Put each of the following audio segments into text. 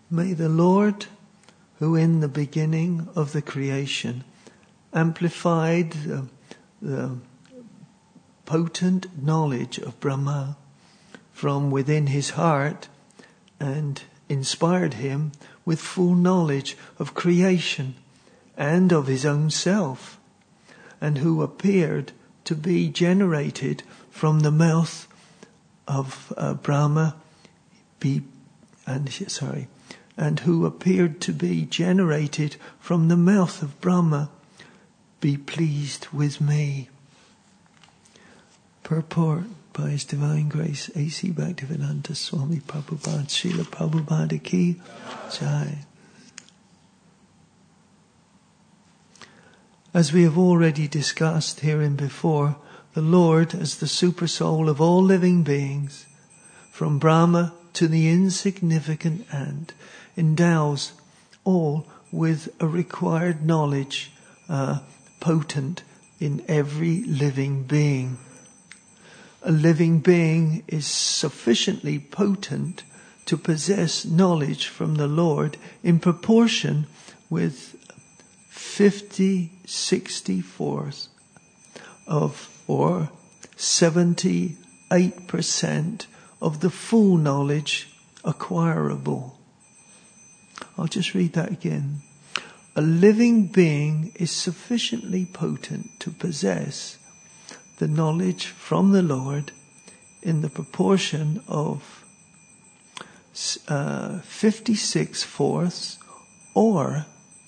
May the Lord, who in the beginning of the creation amplified the potent knowledge of Brahma from within his heart and inspired him with full knowledge of creation and of his own self, and who appeared to be generated from the mouth of Brahma, and who appeared to be generated from the mouth of Brahma, be pleased with me. Purport by His Divine Grace, A.C. Bhaktivedanta Swami Prabhupada, Srila Prabhupada Ki Jai. As we have already discussed hereinbefore, the Lord, as the supersoul of all living beings, from Brahma to the insignificant ant, endows all with a required knowledge potent in every living being. A living being is sufficiently potent to possess knowledge from the Lord in proportion with 50/64 or 78% of the full knowledge acquirable. I'll just read that again. A living being is sufficiently potent to possess the knowledge from the Lord in the proportion of 56/4 or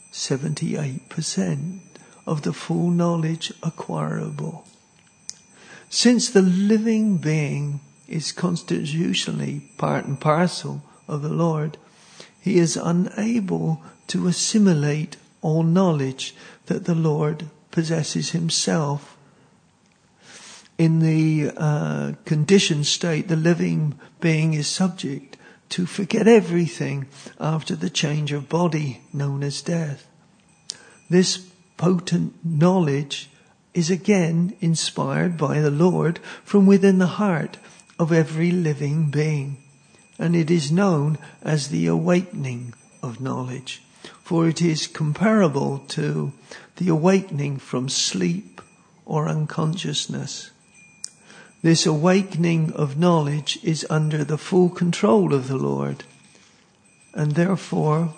78% of the full knowledge acquirable. Since the living being is constitutionally part and parcel of the Lord, he is unable to assimilate all knowledge that the Lord possesses himself. In the conditioned state, the living being is subject to forget everything after the change of body known as death. This potent knowledge is again inspired by the Lord from within the heart of every living being, and it is known as the awakening of knowledge, for it is comparable to the awakening from sleep or unconsciousness. This awakening of knowledge is under the full control of the Lord, and therefore,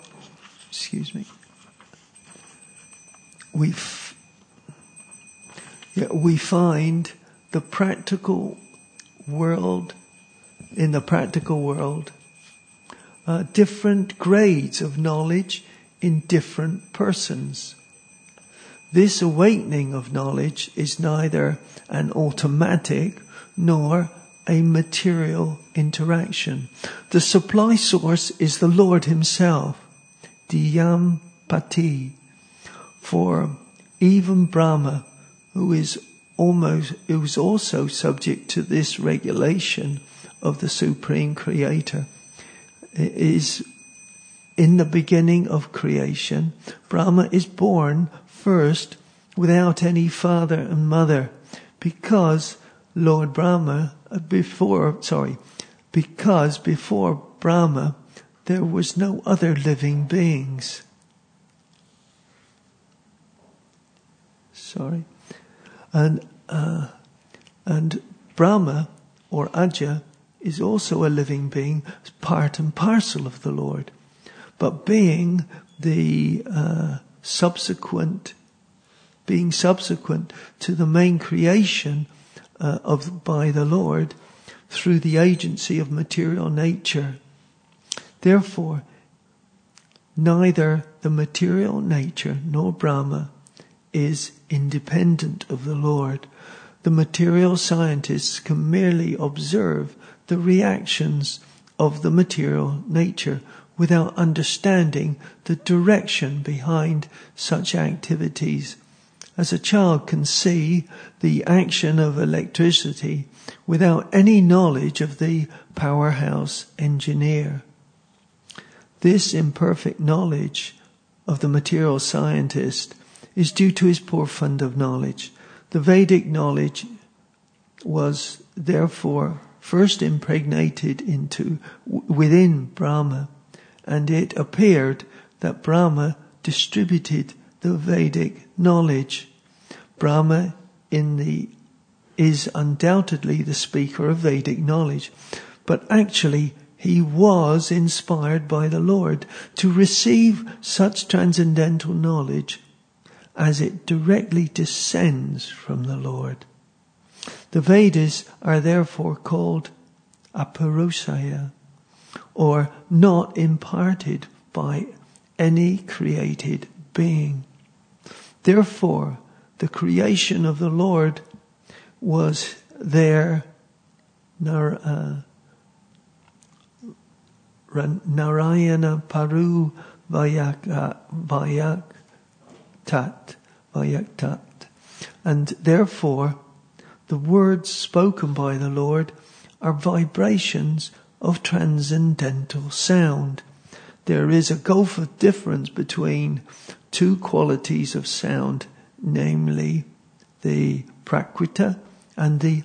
we find the practical world, in the practical world, different grades of knowledge in different persons. This awakening of knowledge is neither an automatic nor a material interaction. The supply source is the Lord himself, Diyam Pati. For even Brahma, who is also subject to this regulation of the Supreme Creator, is in the beginning of creation. Brahma is born first without any father and mother, because before Brahma there was no other living beings. And Brahma or Aja is also a living being, part and parcel of the Lord, but being subsequent to the main creation by the Lord through the agency of material nature. Therefore, neither the material nature nor Brahma is independent of the Lord. The material scientists can merely observe the reactions of the material nature without understanding the direction behind such activities. As a child can see the action of electricity without any knowledge of the powerhouse engineer. This imperfect knowledge of the material scientist is due to his poor fund of knowledge. The Vedic knowledge was therefore first impregnated within Brahma, and it appeared that Brahma distributed the Vedic knowledge. Brahma is undoubtedly the speaker of Vedic knowledge, but actually he was inspired by the Lord to receive such transcendental knowledge as it directly descends from the Lord. The Vedas are therefore called aparushaya, or not imparted by any created being. Therefore, the creation of the Lord was their Narayana Paru Vayaktat. And therefore, the words spoken by the Lord are vibrations of transcendental sound. There is a gulf of difference between two qualities of sound, namely the prakrita and the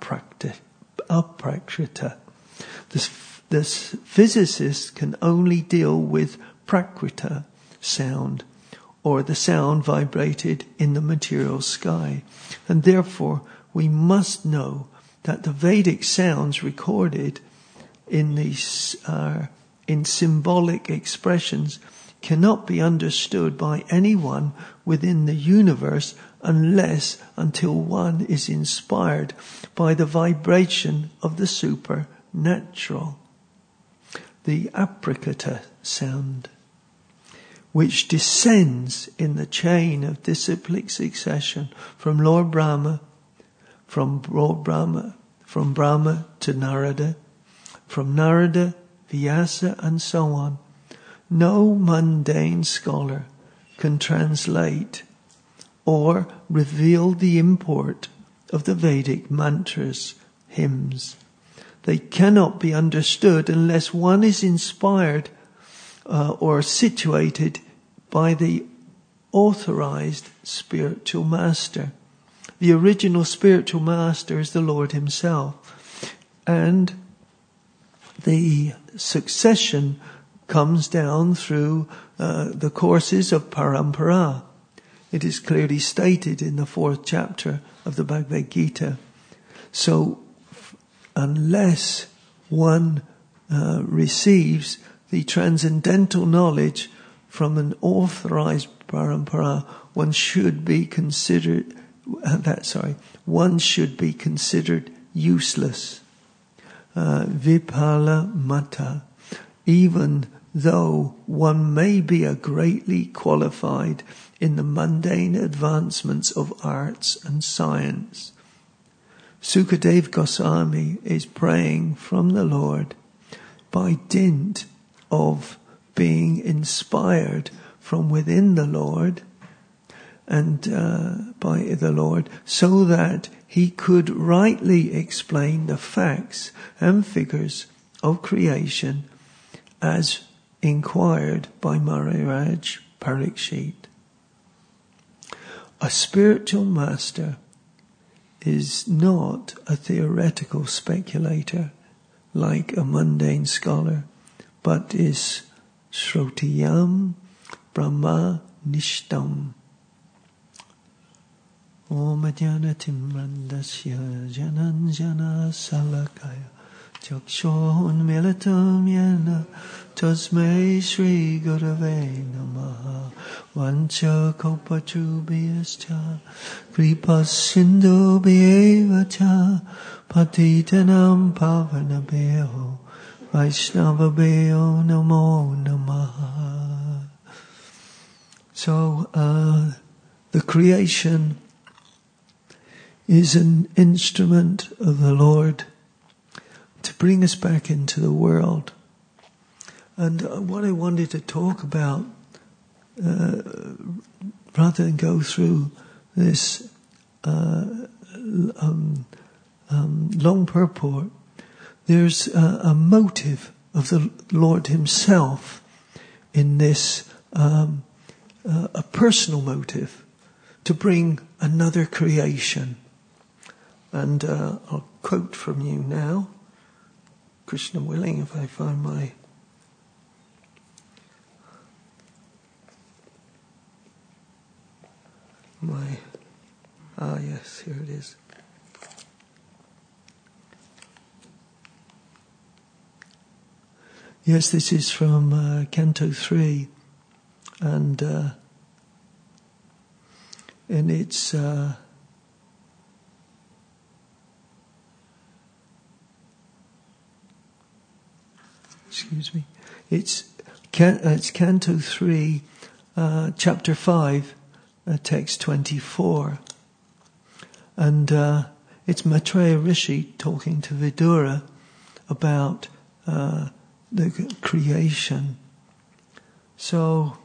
aprakrita. The physicist can only deal with prakrita sound, or the sound vibrated in the material sky. And therefore, we must know that the Vedic sounds recorded in these in symbolic expressions cannot be understood by anyone within the universe until one is inspired by the vibration of the supernatural. The aprakrita sound, which descends in the chain of disciplic succession from Lord Brahma, from Brahma to Narada, from Narada, Vyasa, and so on. No mundane scholar can translate or reveal the import of the Vedic mantras, hymns. They cannot be understood unless one is inspired or situated by the authorized spiritual master. The original spiritual master is the Lord himself. And the succession comes down through the courses of parampara. It is clearly stated in the 4th chapter of the Bhagavad Gita. So, unless one receives the transcendental knowledge from an authorized parampara, one should be considered useless. Vipala mata, even though one may be a greatly qualified in the mundane advancements of arts and science. Sukadeva Goswami is praying from the Lord by dint of being inspired from within the Lord and by the Lord, so that he could rightly explain the facts and figures of creation as inquired by Maharaj Parikshit. A spiritual master is not a theoretical speculator like a mundane scholar, but is Shrotiyam Brahma Nishtam. Om Jnana Timrandasya Jananjana Salakaya Chakshon Militam Yena Tasmai Shri Gurave Namaha Vancha Kopachubhyascha Kripas Sindhu Bhyevacha Patitanam Pavanabhyo Vaishnavabhyo Namo Namaha. So, the creation is an instrument of the Lord to bring us back into the world. And what I wanted to talk about, rather than go through this long purport, there's a motive of the Lord himself in this, a personal motive to bring another creation. And I'll quote from you now, Krishna willing, if I find my Yes, here it is. Yes, this is from Canto 3, and it's excuse me, it's Canto 3, chapter 5, text 24, and it's Maitreya Rishi talking to Vidura about the creation. So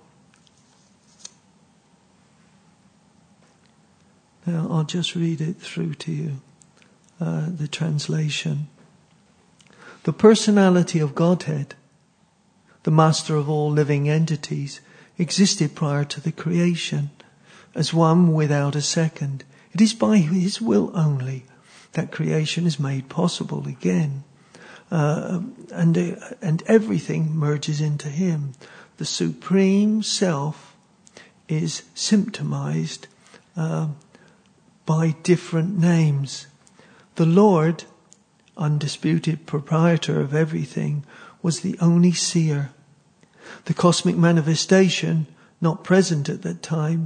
now I'll just read it through to you, the translation. The personality of Godhead, the master of all living entities, existed prior to the creation, as one without a second. It is by his will only that creation is made possible again. And everything merges into him. The Supreme Self is symptomized by different names. The Lord, undisputed proprietor of everything, was the only seer. The cosmic manifestation, not present at that time.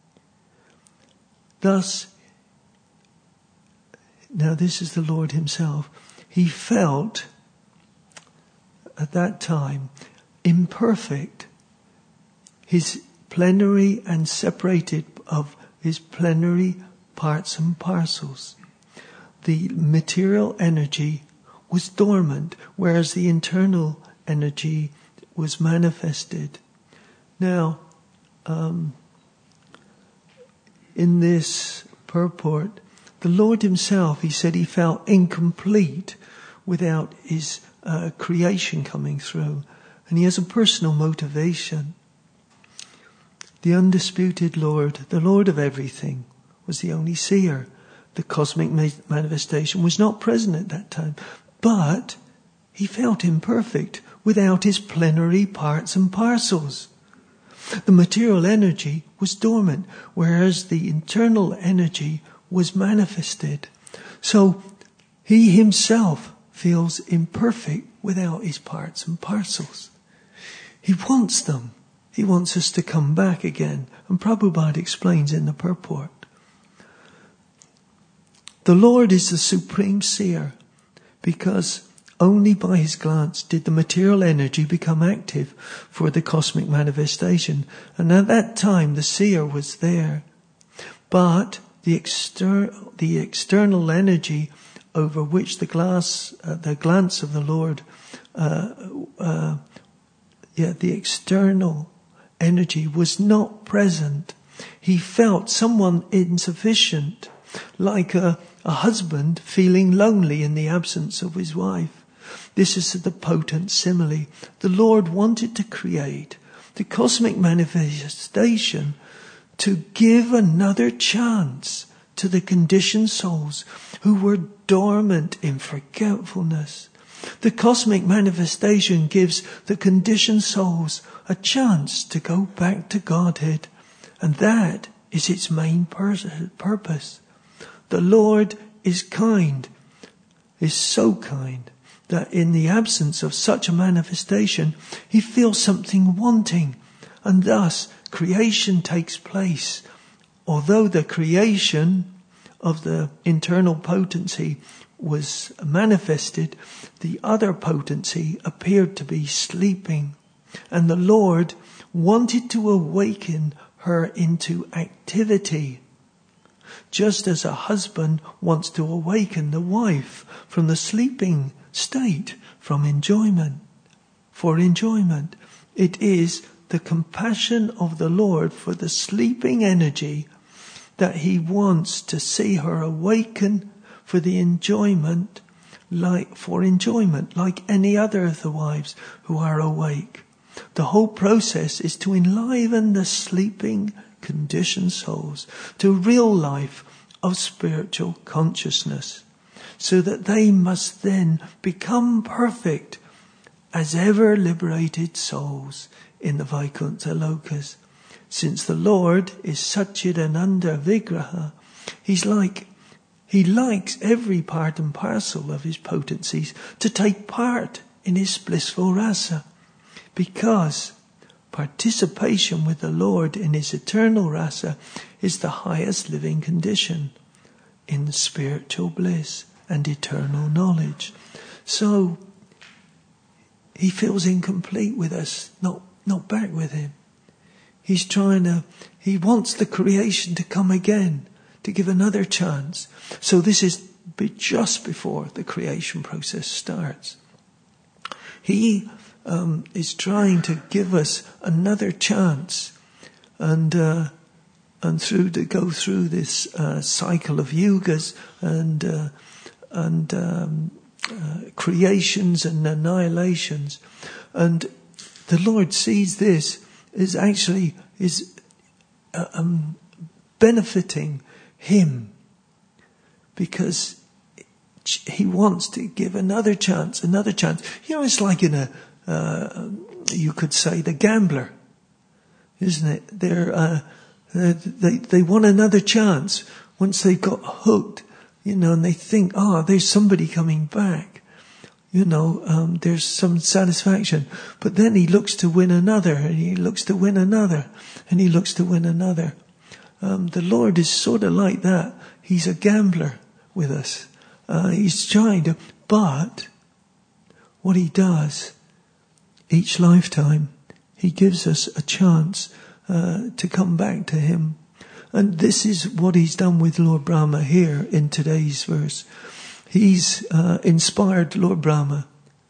Thus, now this is the Lord himself. He felt at that time imperfect, his plenary and separated of his plenary parts and parcels. The material energy was dormant, whereas the internal energy was manifested. Now, in this purport, the Lord himself, he said he felt incomplete without his creation coming through. And he has a personal motivation. The undisputed Lord, the Lord of everything, was the only seer. The cosmic manifestation was not present at that time. But he felt imperfect without his plenary parts and parcels. The material energy was dormant, whereas the internal energy was manifested. So he himself feels imperfect without his parts and parcels. He wants them. He wants us to come back again. And Prabhupada explains in the purport. The Lord is the supreme seer, because only by his glance did the material energy become active for the cosmic manifestation. And at that time the seer was there. But the external energy over which the glance of the Lord, the external energy was not present. He felt someone insufficient, like a husband feeling lonely in the absence of his wife. This is the potent simile. The Lord wanted to create the cosmic manifestation to give another chance to the conditioned souls who were dormant in forgetfulness. The cosmic manifestation gives the conditioned souls a chance to go back to Godhead, and that is its main purpose. The Lord is kind, is so kind, that in the absence of such a manifestation, he feels something wanting, and thus creation takes place. Although the creation of the internal potency was manifested, the other potency appeared to be sleeping, and the Lord wanted to awaken her into activity, just as a husband wants to awaken the wife from the sleeping state for enjoyment. It is the compassion of the Lord for the sleeping energy that he wants to see her awaken for the enjoyment, like any other of the wives who are awake. The whole process is to enliven the sleeping conditioned souls to real life of spiritual consciousness, so that they must then become perfect as ever liberated souls in the Vaikuntha Lokas. Since the Lord is Satchidananda Vigraha, he likes every part and parcel of his potencies to take part in his blissful rasa, because participation with the Lord in his eternal rasa is the highest living condition in spiritual bliss and eternal knowledge. So he feels incomplete with us, not back with him. He wants the creation to come again, to give another chance. So this is just before the creation process starts. He is trying to give us another chance, and go through this cycle of yugas and creations and annihilations. And the Lord sees this as actually benefiting him, because he wants to give another chance. It's like in you could say the gambler, isn't it? They want another chance once they got hooked, and they think, there's somebody coming back, there's some satisfaction. But then he looks to win another, and he looks to win another, and he looks to win another. The Lord is sort of like that. He's a gambler with us. He's trying to, but what he does, each lifetime, he gives us a chance to come back to him. And this is what he's done with Lord Brahma here in today's verse. He's inspired Lord Brahma.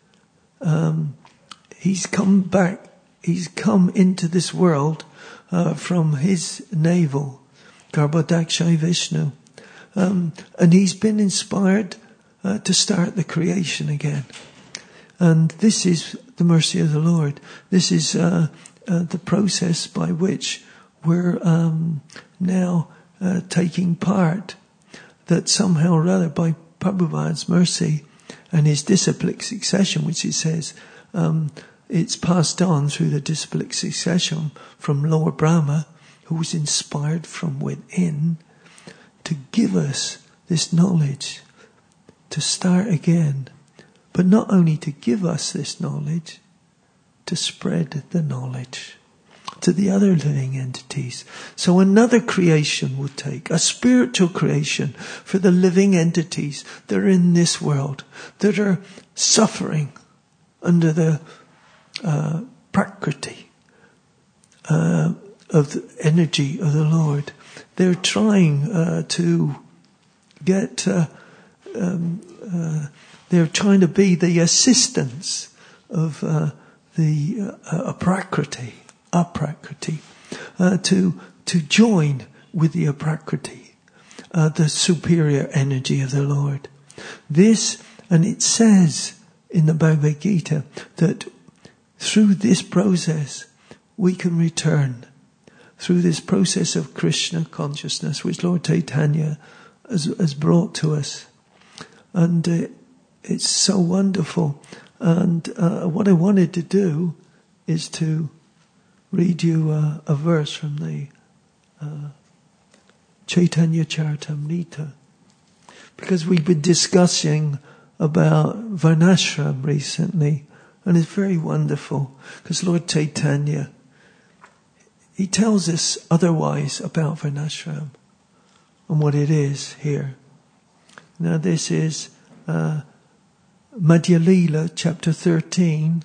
He's come back, he's come into this world from his navel, Garbhodakshay Vishnu. And he's been inspired to start the creation again. And this is the mercy of the Lord. This is the process by which we're now taking part, that somehow or other, by Prabhupada's mercy and his disciplic succession, which it says, it's passed on through the disciplic succession from Lord Brahma, who was inspired from within, to give us this knowledge, to start again. But not only to give us this knowledge, to spread the knowledge to the other living entities. So another creation will take, a spiritual creation for the living entities that are in this world, that are suffering under the prakriti of the energy of the Lord. They're trying to get, they're trying to be the assistants of the aprakriti, to join with the aprakriti, the superior energy of the Lord. This, and it says in the Bhagavad Gita that through this process we can return, through this process of Krishna consciousness which Lord Chaitanya has brought to us. And it's so wonderful. And what I wanted to do is to read you a verse from the Chaitanya Charitamrita, because we've been discussing about Varnashram recently, and it's very wonderful, because Lord Chaitanya, he tells us otherwise about Varnashram and what it is here. Now this is Madhya Leela, chapter 13.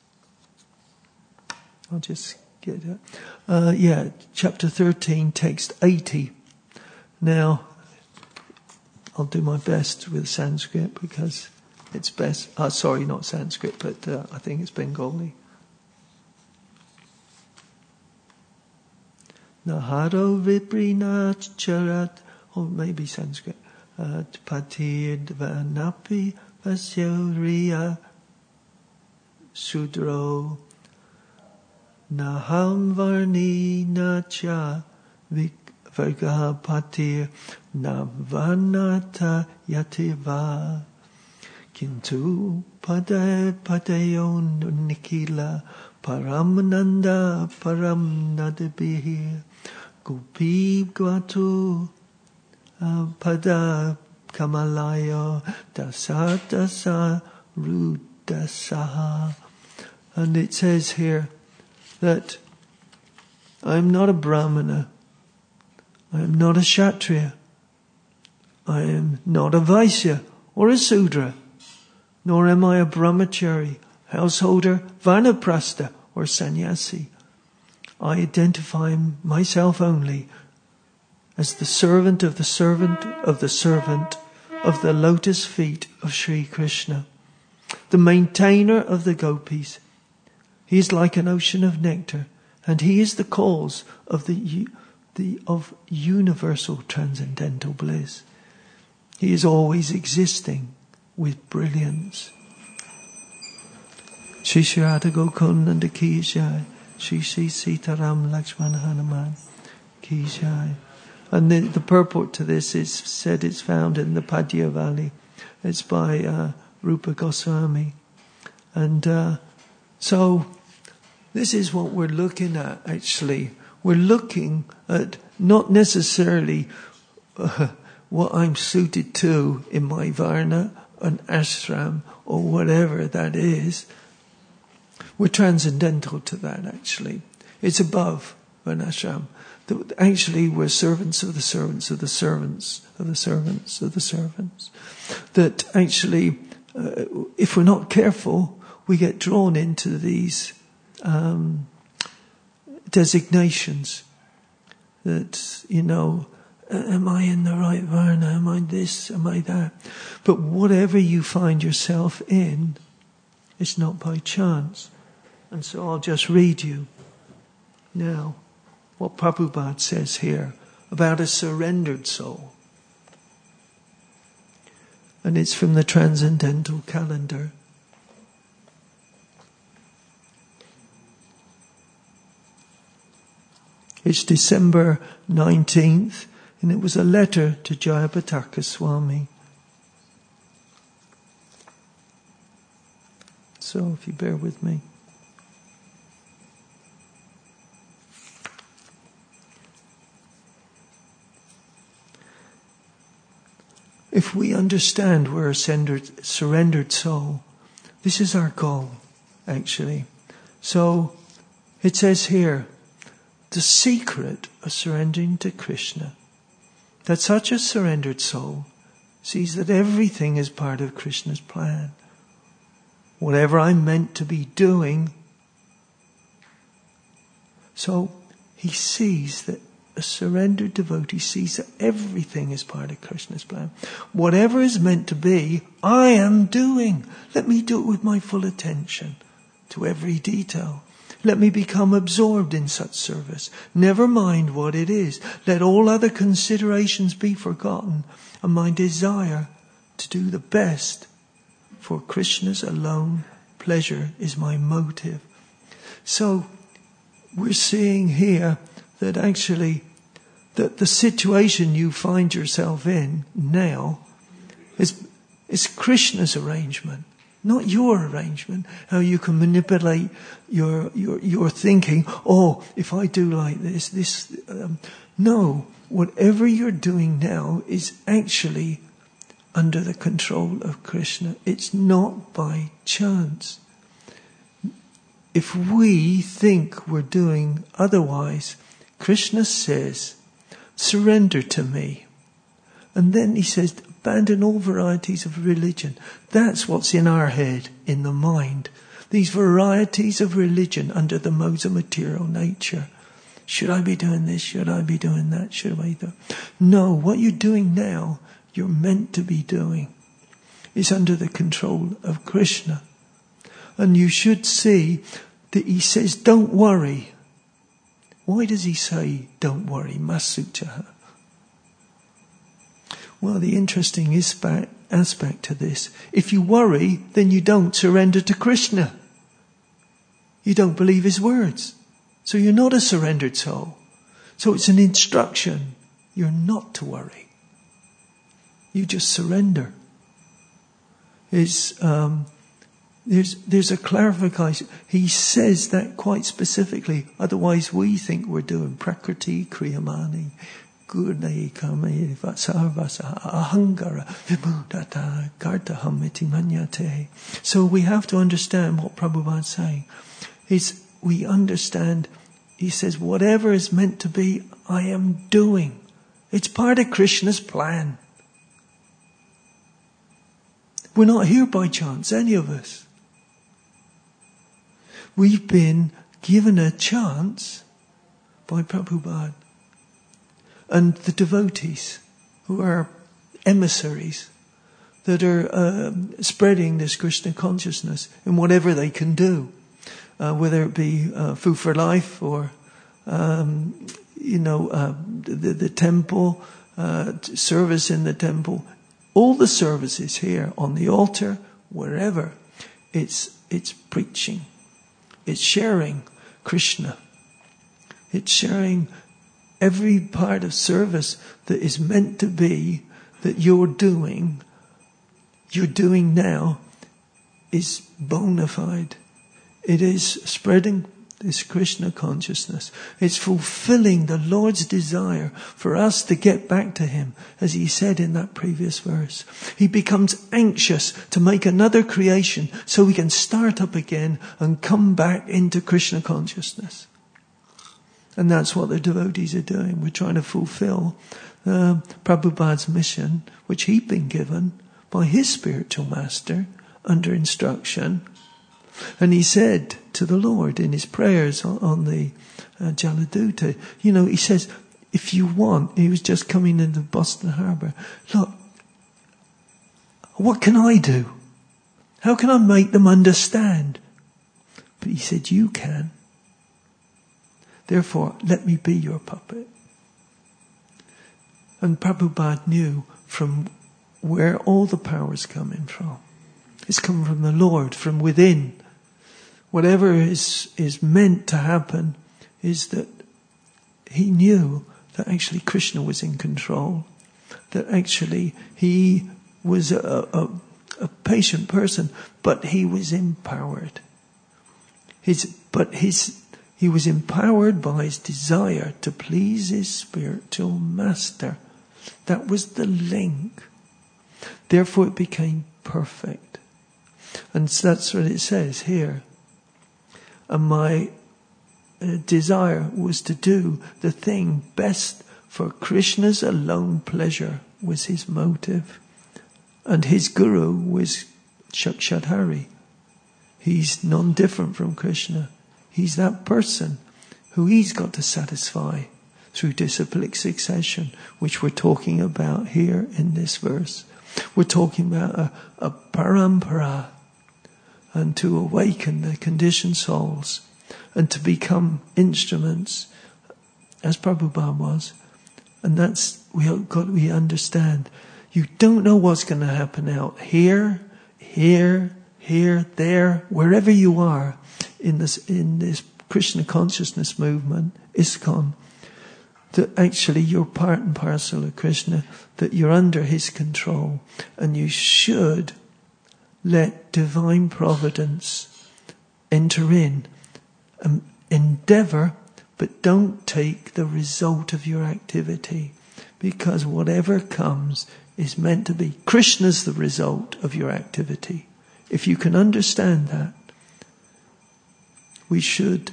I'll just get it. Chapter 13, text 80. Now, I'll do my best with Sanskrit because it's best. Sorry, not Sanskrit, but I think it's Bengali. Naharo Viprinach Charat, or maybe Sanskrit. Patid Vanapi Vasyuriya Sudro Naham Varni Nacha Vargapatir Navanata Yativa Kintu padayo nikila paramananda paramnadabihi Gopi gwatu pada kamalayo dasa rudasaha. And it says here that I am not a Brahmana, I am not a Kshatriya, I am not a Vaisya or a Sudra, nor am I a Brahmachari, householder, Vanaprastha or sannyasi. I identify myself only as the servant of the servant of the servant of the lotus feet of Sri Krishna, the maintainer of the gopis. He is like an ocean of nectar, and he is the cause of of universal transcendental bliss. He is always existing with brilliance. Shri Shri Radha Gokundan Ki Jai, Shri Shri Sitaram Lakshmana Hanuman Ki Jai. And the purport to this is said it's found in the Padyavali. It's by Rupa Goswami. And so this is what we're looking at actually. We're looking at not necessarily what I'm suited to in my varna, an ashram, or whatever that is. We're transcendental to that actually. It's above an ashram. Actually, we're servants of the servants of the servants of the servants of the servants. That actually, if we're not careful, we get drawn into these designations. That, am I in the right varna? Am I this? Am I that? But whatever you find yourself in, it's not by chance. And so I'll just read you now what Prabhupada says here about a surrendered soul. And it's from the Transcendental Calendar. It's December 19th, and it was a letter to Jayapataka Swami. So if you bear with me. If we understand we're a surrendered soul, this is our goal, actually. So, it says here, the secret of surrendering to Krishna, that such a surrendered soul sees that everything is part of Krishna's plan. Whatever I'm meant to be doing. So, he sees that a surrendered devotee sees that everything is part of Krishna's plan. Whatever is meant to be, I am doing. Let me do it with my full attention to every detail. Let me become absorbed in such service. Never mind what it is. Let all other considerations be forgotten, and my desire to do the best for Krishna's alone pleasure is my motive. So, we're seeing here that actually, that the situation you find yourself in now is Krishna's arrangement, not your arrangement. How you can manipulate your thinking. Oh, if I do like this. No, whatever you're doing now is actually under the control of Krishna. It's not by chance. If we think we're doing otherwise, Krishna says, surrender to me. And then he says, abandon all varieties of religion. That's what's in our head, in the mind. These varieties of religion under the modes of material nature. Should I be doing this? Should I be doing that? Should I do? No, what you're doing now, you're meant to be doing, is under the control of Krishna. And you should see that he says, don't worry. Why does he say, don't worry, masuchaha? Well, the interesting aspect to this, if you worry, then you don't surrender to Krishna. You don't believe his words. So you're not a surrendered soul. So it's an instruction. You're not to worry. You just surrender. is there's a clarification. He says that quite specifically. Otherwise, we think we're doing prakriti kriyamani, gurne kame vasarvasa ahangara vimudata kartaham iti manyate. So we have to understand what Prabhupada's saying. We understand. He says, whatever is meant to be, I am doing. It's part of Krishna's plan. We're not here by chance, any of us. We've been given a chance by Prabhupada and the devotees who are emissaries that are spreading this Krishna consciousness in whatever they can do. Whether it be Food for Life or, the temple, service in the temple. All the services here on the altar, wherever, it's preaching. It's sharing Krishna. It's sharing every part of service that is meant to be that you're doing now is bona fide. It is spreading this Krishna consciousness. It's fulfilling the Lord's desire for us to get back to Him, as He said in that previous verse. He becomes anxious to make another creation so we can start up again and come back into Krishna consciousness. And that's what the devotees are doing. We're trying to fulfill Prabhupada's mission, which he'd been given by his spiritual master under instruction. And he said to the Lord in his prayers on the Jaladuta, he says, if you want, he was just coming into Boston Harbour, look, what can I do? How can I make them understand? But he said, you can. Therefore, let me be your puppet. And Prabhupada knew from where all the power's coming from. It's coming from the Lord, from within. Whatever is meant to happen is that he knew that actually Krishna was in control, that actually he was a patient person, but he was empowered. He was empowered by his desire to please his spiritual master. That was the link. Therefore it became perfect. And that's what it says here. And my desire was to do the thing best for Krishna's alone pleasure was his motive. And his guru was Shakshadhari. He's non-different from Krishna. He's that person who he's got to satisfy through disciplic succession, which we're talking about here in this verse. We're talking about a parampara, and to awaken the conditioned souls and to become instruments as Prabhupada was. And that's, we understand. You don't know what's going to happen out here, there, wherever you are in this Krishna consciousness movement, ISKCON, that actually you're part and parcel of Krishna, that you're under his control, and you should let divine providence enter in and endeavour, but don't take the result of your activity, because whatever comes is meant to be. Krishna's the result of your activity. If you can understand that, we should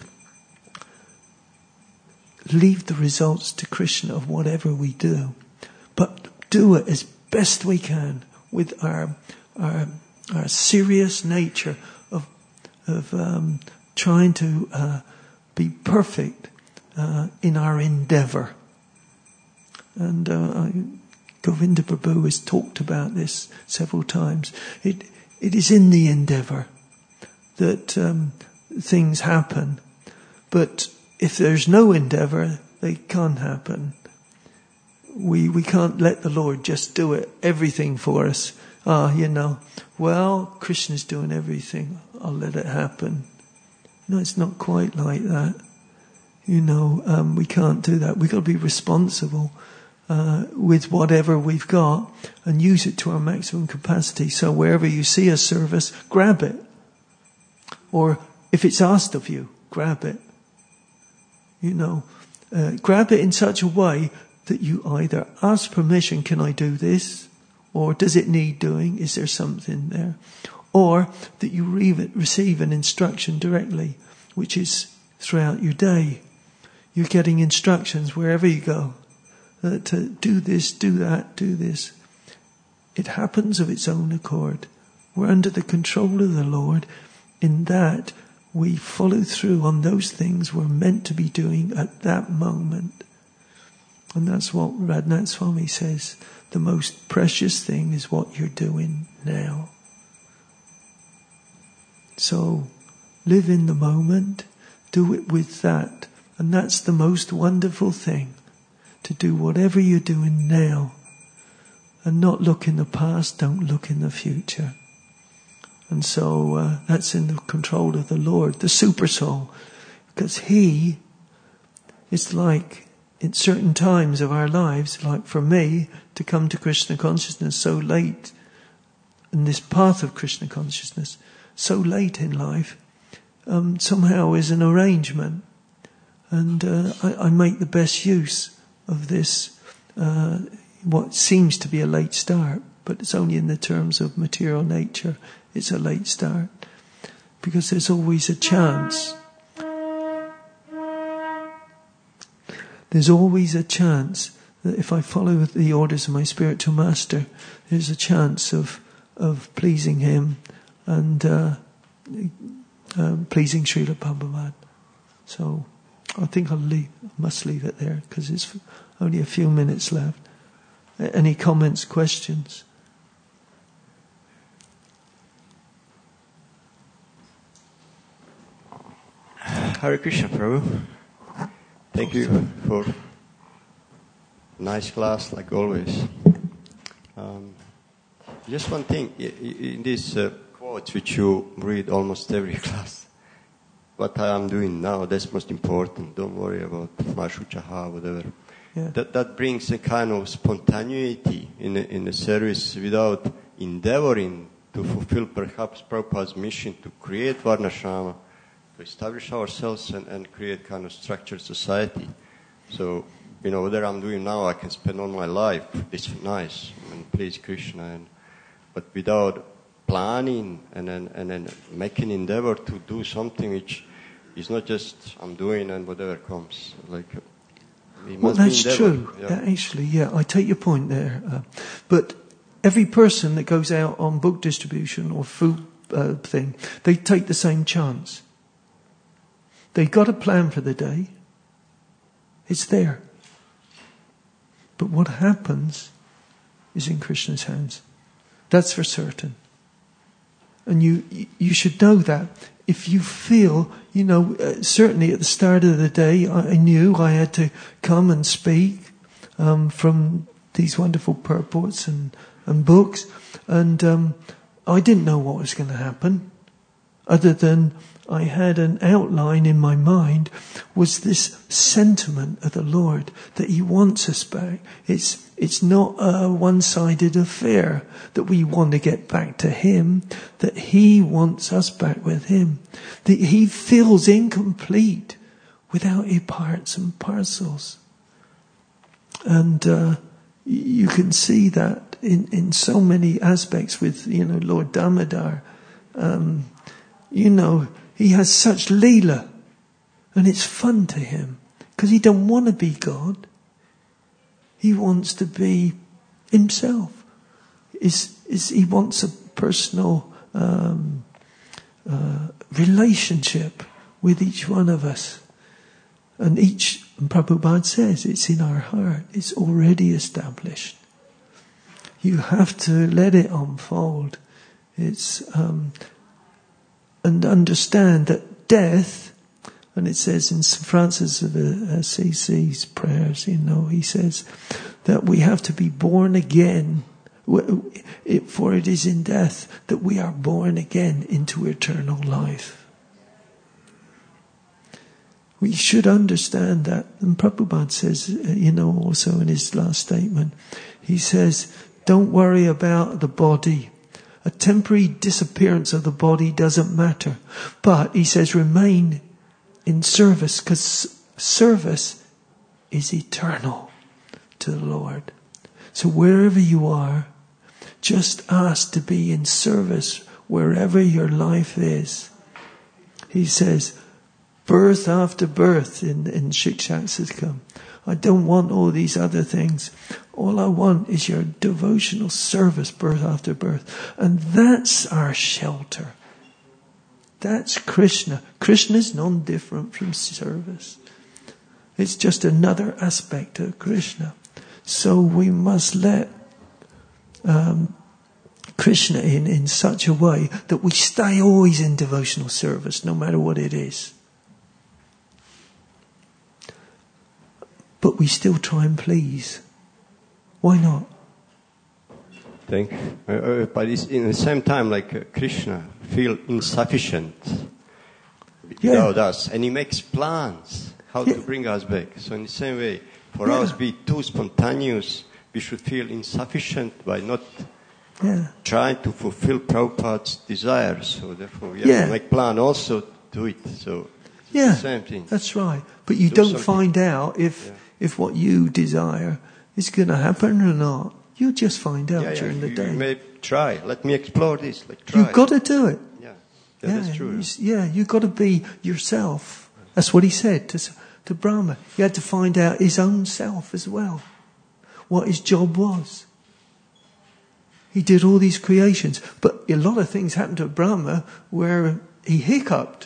leave the results to Krishna of whatever we do, but do it as best we can with our serious nature of trying to be perfect in our endeavour. And Govinda Prabhu has talked about this several times. It is in the endeavour that things happen, but if there's no endeavour, they can't happen. We can't let the Lord just do everything for us. Krishna's doing everything, I'll let it happen. No, it's not quite like that. We can't do that. We've got to be responsible. with whatever we've got and use it to our maximum capacity. So wherever you see a service, grab it. Or if it's asked of you, grab it. Grab it in such a way that you either ask permission, can I do this? Or does it need doing? Is there something there? Or that you receive an instruction directly, which is throughout your day. You're getting instructions wherever you go. To do this, do that, do this. It happens of its own accord. We're under the control of the Lord in that we follow through on those things we're meant to be doing at that moment. And that's what Radhanath Swami says. The most precious thing is what you're doing now. So live in the moment, do it with that. And that's the most wonderful thing. To do whatever you're doing now and not look in the past, don't look in the future. And so that's in the control of the Lord, the super soul, because He is like in certain times of our lives, like for me to come to Krishna consciousness so late in this path of Krishna consciousness, so late in life, somehow is an arrangement, and I make the best use of this, what seems to be a late start, but it's only in the terms of material nature, it's a late start. Because there's always a chance. There's always a chance that if I follow the orders of my spiritual master, there's a chance of pleasing him and pleasing Srila Prabhupada. So I think I must leave it there because it's only a few minutes left. Any comments, questions? Hare Krishna, Prabhu. Thank you for nice class, like always. Just one thing, in these quotes which you read almost every class, what I am doing now, that's most important. Don't worry about Mashuchaha, whatever. Yeah. That brings a kind of spontaneity in the service without endeavoring to fulfill perhaps Prabhupada's mission to create Varnashrama, to establish ourselves and create kind of structured society. So, whatever I'm doing now, I can spend all my life. It's nice and please Krishna, but without planning and then making endeavor to do something which is not just I'm doing and whatever comes. Well, that's true. Yeah. Actually, I take your point there. But every person that goes out on book distribution or food thing, they take the same chance. They've got a plan for the day. It's there. But what happens is in Krishna's hands. That's for certain. And you should know that. If you feel, certainly at the start of the day, I knew I had to come and speak from these wonderful purports and books. And I didn't know what was going to happen, other than I had an outline in my mind, was this sentiment of the Lord that He wants us back. It's not a one-sided affair that we want to get back to Him, that He wants us back with Him. That He feels incomplete without His parts and parcels. And you can see that in so many aspects with, Lord Damodar. He has such Leela, and it's fun to him, because he don't want to be God. He wants to be himself. He wants a personal relationship with each one of us. And Prabhupada says, it's in our heart. It's already established. You have to let it unfold. And understand that death, and it says in St. Francis of Assisi's prayers, he says that we have to be born again, for it is in death that we are born again into eternal life. We should understand that. And Prabhupada says, also in his last statement, he says, don't worry about the body. A temporary disappearance of the body doesn't matter. But, he says, remain in service, because service is eternal to the Lord. So wherever you are, just ask to be in service wherever your life is. He says, birth after birth in Shiksha-Sikam. I don't want all these other things. All I want is your devotional service, birth after birth. And that's our shelter. That's Krishna. Krishna is non-different from service. It's just another aspect of Krishna. So we must let Krishna in such a way that we stay always in devotional service, no matter what it is. But we still try and please. Why not? But it's in the same time, like Krishna feel insufficient without us, and he makes plans how to bring us back. So in the same way, for us be too spontaneous, we should feel insufficient by not trying to fulfill Prabhupada's desires. So therefore, we have to make plan also to do it. So it's the same thing. That's right. But you don't find out if what you desire is going to happen or not. You'll just find out during the day. You may try. Let me explore this. Try. You've got to do it. Yeah, that's true. You've got to be yourself. That's what he said to Brahma. He had to find out his own self as well. What his job was. He did all these creations. But a lot of things happened to Brahma where he hiccuped.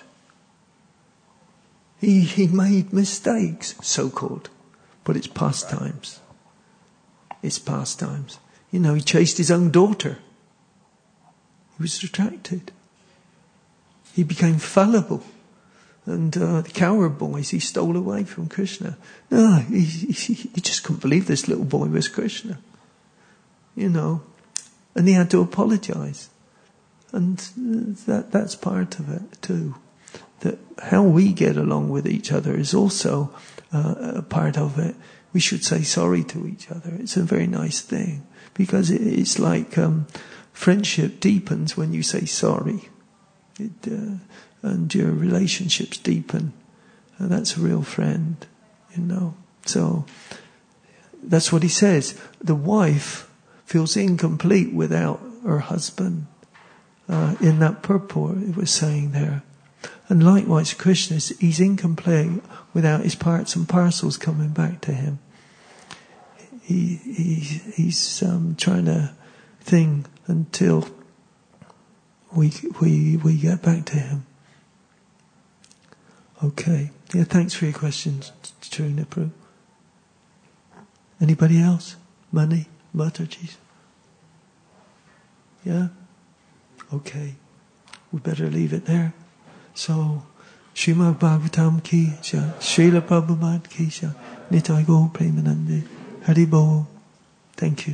He made mistakes, so-called. But it's pastimes. It's pastimes. He chased his own daughter. He was attracted. He became fallible. And the cowherd boys, he stole away from Krishna. No, he just couldn't believe this little boy was Krishna. And he had to apologize. And that's part of it too. That how we get along with each other is also a part of it. We should say sorry to each other. It's a very nice thing. Because it's like friendship deepens when you say sorry. And your relationships deepen. And that's a real friend, So that's what he says. The wife feels incomplete without her husband. In that purport it was saying there. And likewise Krishna, he's incomplete without his parts and parcels coming back to him. He's trying to think until we get back to him. Okay. Yeah, thanks for your questions, Trina Prabhu. Anybody else? Money? Mataji? Yeah? Okay. We better leave it there. So, Srimad Bhagavatam ki ja, Srila Prabhupada ki ja, Nitai Gaur Premanande, Hari Bol. Thank you.